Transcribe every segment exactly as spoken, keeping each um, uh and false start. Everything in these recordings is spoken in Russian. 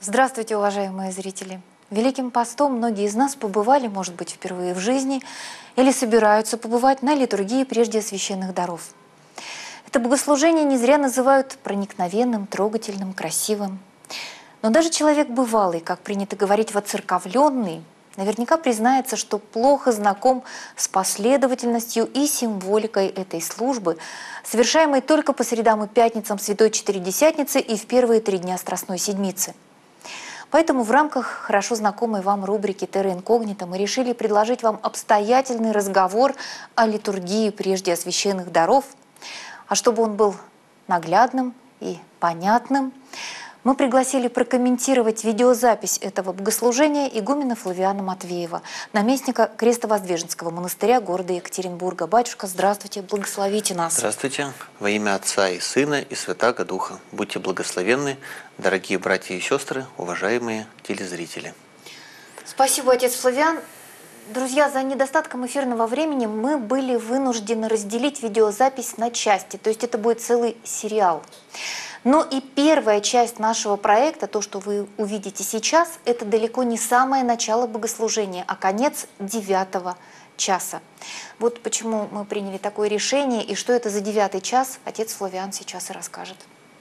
Здравствуйте, уважаемые зрители! Великим постом многие из нас побывали, может быть, впервые в жизни или собираются побывать на литургии прежде священных даров. Это богослужение не зря называют проникновенным, трогательным, красивым. Но даже человек бывалый, как принято говорить, воцерковленный, наверняка признается, что плохо знаком с последовательностью и символикой этой службы, совершаемой только по средам и пятницам Святой Четыредесятницы и в первые три дня Страстной Седмицы. Поэтому в рамках хорошо знакомой вам рубрики «Терра инкогнита» мы решили предложить вам обстоятельный разговор о литургии прежде священных даров. А чтобы он был наглядным и понятным, мы пригласили прокомментировать видеозапись этого богослужения игумена Флавиана Матвеева, наместника Крестовоздвиженского монастыря города Екатеринбурга. Батюшка, здравствуйте, благословите нас. Здравствуйте. Во имя Отца и Сына и Святаго Духа. Будьте благословенны, дорогие братья и сестры, уважаемые телезрители. Спасибо, отец Флавиан. Друзья, за недостатком эфирного времени мы были вынуждены разделить видеозапись на части, то есть это будет целый сериал. Но и первая часть нашего проекта, то, что вы увидите сейчас, это далеко не самое начало богослужения, а конец девятого часа. Вот почему мы приняли такое решение, и что это за девятый час, отец Флавиан сейчас и расскажет.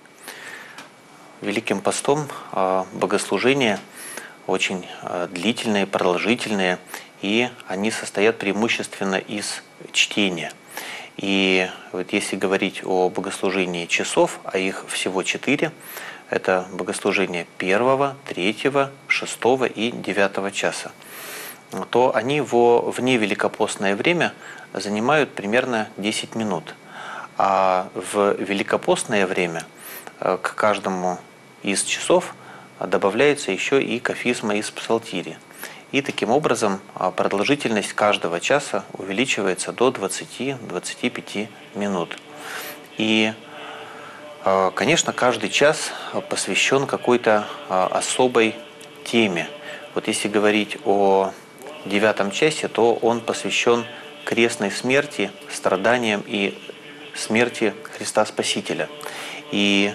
Великим постом богослужения очень длительные, продолжительные, и они состоят преимущественно из чтения. И вот если говорить о богослужении часов, а их всего четыре, это богослужение первого, третьего, шестого и девятого часа, то они во вневеликопостное время занимают примерно десять минут. А в великопостное время к каждому из часов добавляется еще и кафизма из псалтири. И таким образом продолжительность каждого часа увеличивается до двадцати-двадцати пяти минут. И, конечно, каждый час посвящен какой-то особой теме. Вот если говорить о девятом часе, то он посвящен крестной смерти, страданиям и смерти Христа Спасителя. И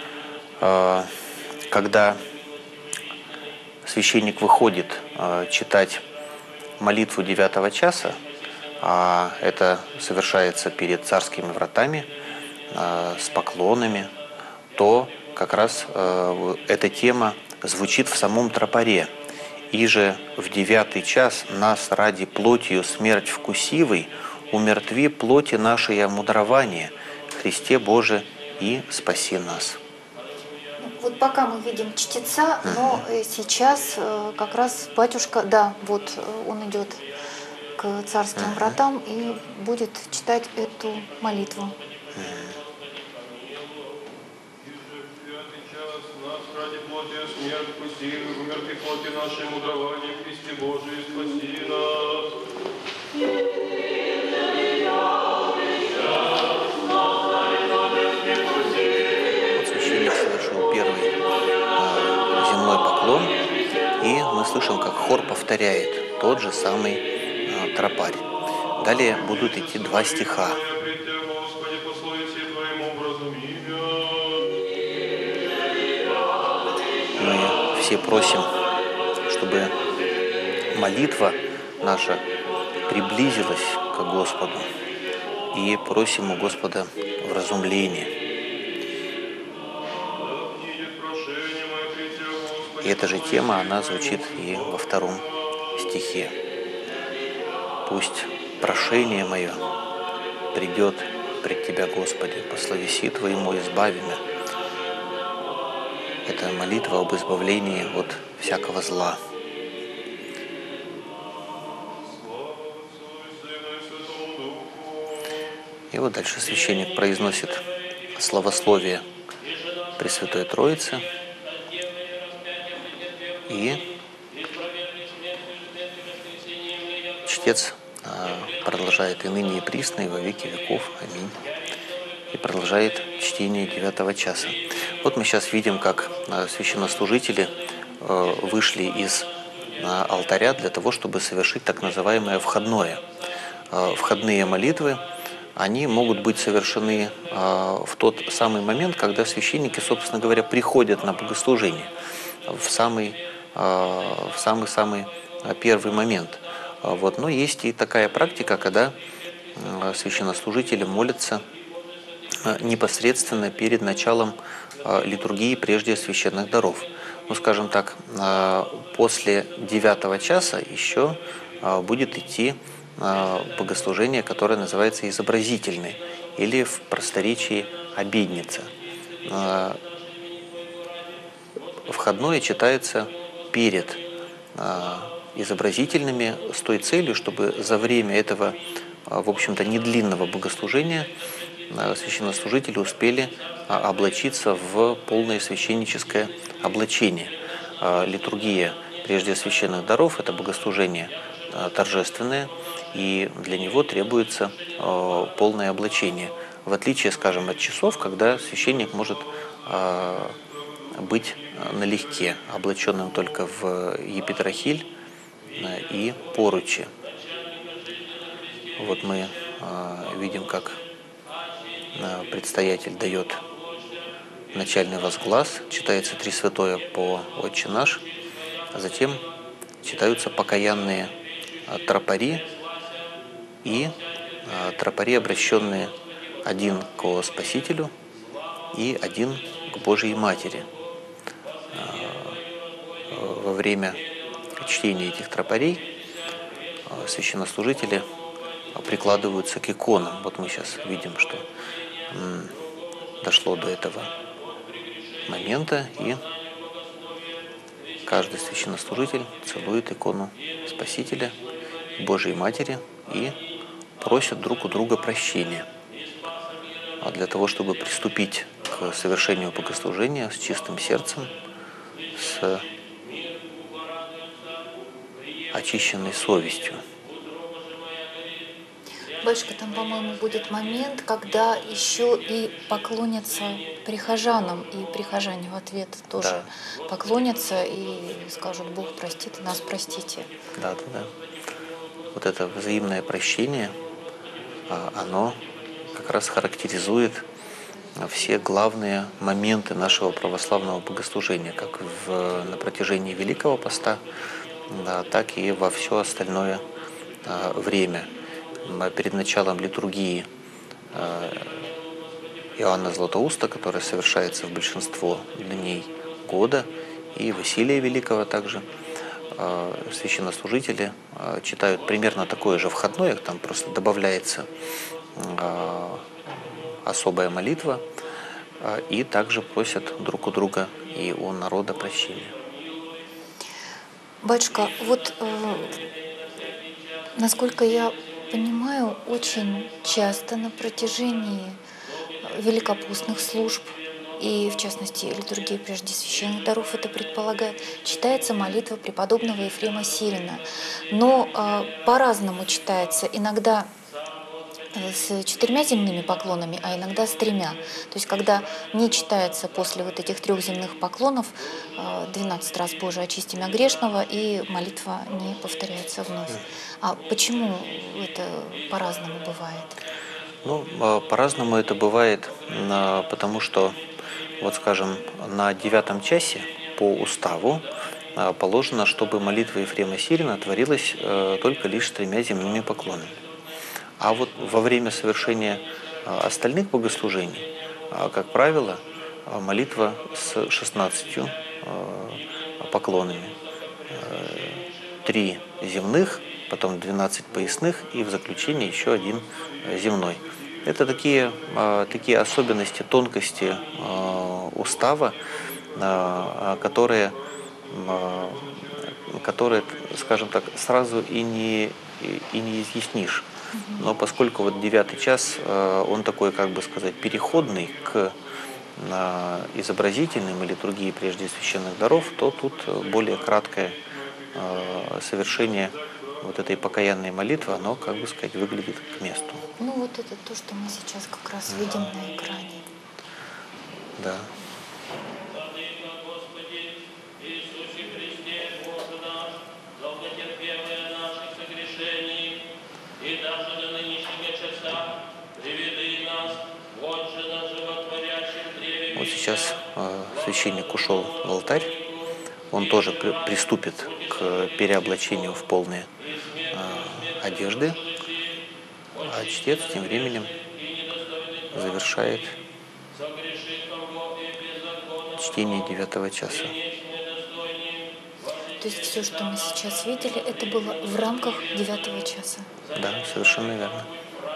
когда священник выходит э, читать молитву девятого часа, а это совершается перед царскими вратами, э, с поклонами, то как раз э, эта тема звучит в самом тропаре. «И же в девятый час нас ради плотью смерть вкусивой умертви плоти нашей мудрование, Христе Боже, и спаси нас». Вот пока мы видим чтеца, но сейчас как раз батюшка, да, вот он идет к царским вратам и будет читать эту молитву. Поклон, и мы слышим, как хор повторяет тот же самый э, тропарь. Далее будут идти два стиха. Мы все просим, чтобы молитва наша приблизилась к Господу, и просим у Господа вразумления. И эта же тема, она звучит и во втором стихе. «Пусть прошение мое придет пред Тебя, Господи, по словеси Твоему избави меня». Это молитва об избавлении от всякого зла. И вот дальше священник произносит славословие Пресвятой Троицы. И чтец продолжает: «И ныне и присно, и во веки веков. Аминь». И продолжает чтение девятого часа. Вот мы сейчас видим, как священнослужители вышли из алтаря для того, чтобы совершить так называемое входное. Входные молитвы, они могут быть совершены в тот самый момент, когда священники, собственно говоря, приходят на богослужение. в самый в самый-самый первый момент. Вот. Но есть и такая практика, когда священнослужители молятся непосредственно перед началом литургии прежде священных даров. Ну, скажем так, после девятого часа еще будет идти богослужение, которое называется изобразительное, или в просторечии обедница. Входное читается перед изобразительными с той целью, чтобы за время этого, в общем-то, недлинного богослужения священнослужители успели облачиться в полное священническое облачение. Литургия прежде священных даров – это богослужение торжественное, и для него требуется полное облачение. В отличие, скажем, от часов, когда священник может быть налегке, облаченным только в епитрахиль и поручи. Вот мы видим, как предстоятель дает начальный возглас, читается Три Святое по Отче наш, а затем читаются покаянные тропари и тропари, обращенные один к Спасителю и один к Божьей Матери. Во время чтения этих тропарей священнослужители прикладываются к иконам. Вот мы сейчас видим, что дошло до этого момента, и каждый священнослужитель целует икону Спасителя, Божьей Матери и просят друг у друга прощения. А для того, чтобы приступить к совершению богослужения с чистым сердцем, с очищенной совестью. Батюшка, там, по-моему, будет момент, когда еще и поклонятся прихожанам, и прихожане в ответ тоже да. поклонятся и скажут: Бог простит, нас простите. Да, да, да. Вот это взаимное прощение, оно как раз характеризует все главные моменты нашего православного богослужения, как в, на протяжении Великого Поста, да, так и во все остальное а, время. Перед началом литургии а, Иоанна Златоуста, которая совершается в большинство дней года, и Василия Великого также, а, священнослужители а, читают примерно такое же входное, там просто добавляется а, особая молитва, а, и также просят друг у друга и у народа прощения. Батюшка, вот э, насколько я понимаю, очень часто на протяжении великопостных служб, и в частности литургии прежде священных даров это предполагает, читается молитва преподобного Ефрема Сирина. Но э, по-разному читается. Иногда с четырьмя земными поклонами, а иногда с тремя. То есть когда не читается после вот этих трех земных поклонов двенадцать раз «Боже, очисти меня грешного», и молитва не повторяется вновь. А почему это по-разному бывает? Ну, по-разному это бывает, потому что, вот скажем, на девятом часе по уставу положено, чтобы молитва Ефрема Сирина творилась только лишь с тремя земными поклонами. А вот во время совершения остальных богослужений, как правило, молитва с шестнадцатью поклонами. Три земных, потом двенадцать поясных и в заключение еще один земной. Это такие, такие особенности, тонкости устава, которые, которые, скажем так, сразу и не, и не изъяснишь. Но поскольку вот девятый час, он такой, как бы сказать, переходный к изобразительным и литургии прежде священных даров, то тут более краткое совершение вот этой покаянной молитвы, оно, как бы сказать, выглядит к месту. Ну вот это то, что мы сейчас как раз видим на экране. Да. Вот сейчас э, священник ушел в алтарь, он тоже при- приступит к переоблачению в полные э, одежды, а чтец тем временем завершает чтение девятого часа. То есть все, что мы сейчас видели, это было в рамках девятого часа. Да, совершенно верно.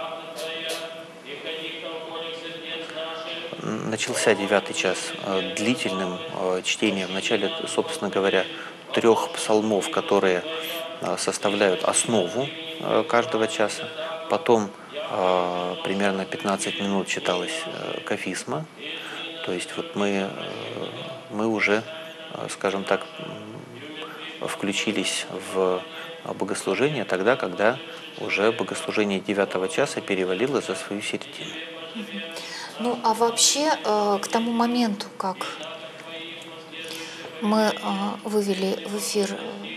Начался девятый час э, длительным э, чтением, в начале, собственно говоря, трех псалмов, которые э, составляют основу э, каждого часа. Потом э, примерно пятнадцать минут читалась э, кафизма. То есть вот мы, э, мы уже, э, скажем так, м, включились в богослужение тогда, когда уже богослужение девятого часа перевалило за свою середину. Ну, а вообще, э, к тому моменту, как мы э, вывели в эфир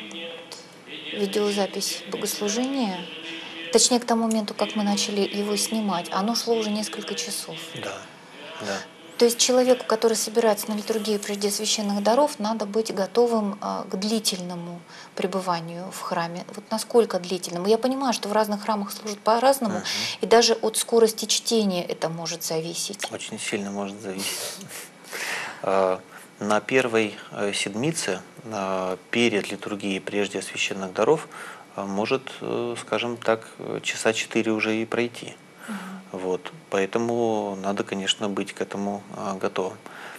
э, видеозапись богослужения, точнее, к тому моменту, как мы начали его снимать, оно шло уже несколько часов. Да, да. То есть человеку, который собирается на литургию прежде священных даров, надо быть готовым а, к длительному пребыванию в храме. Вот насколько длительному? Я понимаю, что в разных храмах служат по-разному, Мгм. и даже от скорости чтения это может зависеть. Очень сильно может зависеть. А, На первой э, седмице, а, перед литургией прежде священных даров, а, может, э, скажем так, э, часа четыре уже и пройти. Вот. Поэтому надо, конечно, быть к этому а, готовым.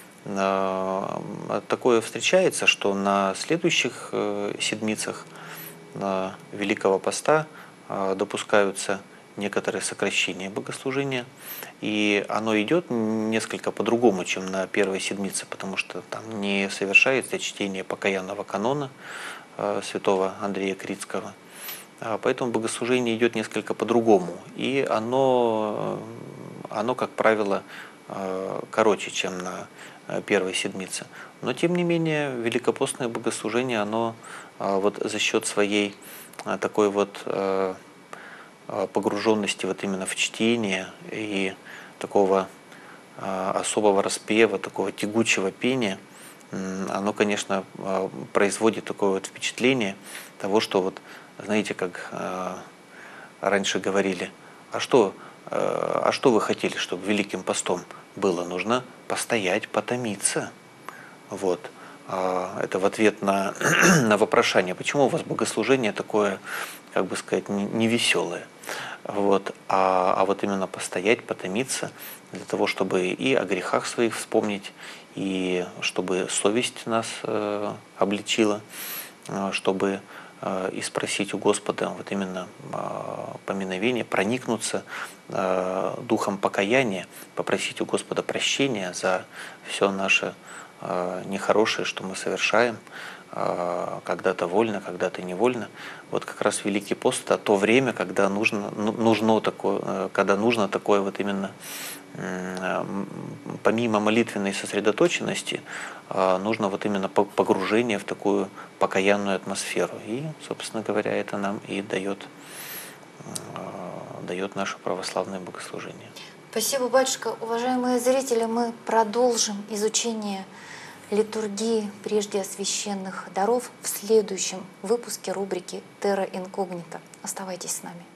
А, Такое встречается, что на следующих э, седмицах а, Великого Поста а, допускаются некоторые сокращения богослужения, и оно идет несколько по-другому, чем на первой седмице, потому что там не совершается чтение покаянного канона э, святого Андрея Критского. А Поэтому богослужение идет несколько по-другому, и оно, оно, как правило, э, короче, чем на э, первой седмице. Но, тем не менее, великопостное богослужение, оно э, вот за счет своей э, такой вот э, э, погруженности вот именно в чтение и такого э, особого распева, такого тягучего пения, м, оно, конечно, э, производит такое вот впечатление того, что вот, знаете, как э, раньше говорили, а что, э, а что вы хотели, чтобы Великим постом было? Нужно постоять, потомиться. Вот. А, Это в ответ на, на вопрошание, почему у вас богослужение такое, как бы сказать, невеселое. Вот. А, а вот именно постоять, потомиться, для того, чтобы и о грехах своих вспомнить, и чтобы совесть нас э, обличила, э, чтобы э, и спросить у Господа вот именно э, поминовение, проникнуться э, духом покаяния, попросить у Господа прощения за все наше э, нехорошее, что мы совершаем, э, когда-то вольно, когда-то невольно. Вот как раз Великий пост – это то время, когда нужно, ну, нужно такое, э, когда нужно такое вот именно, э, помимо молитвенной сосредоточенности, э, нужно вот именно по- погружение в такую покаянную атмосферу. И, собственно говоря, это нам и дает, э, дает наше православное богослужение. Спасибо, батюшка. Уважаемые зрители, мы продолжим изучение литургии прежде священных даров в следующем выпуске рубрики «Терра инкогнита». Оставайтесь с нами.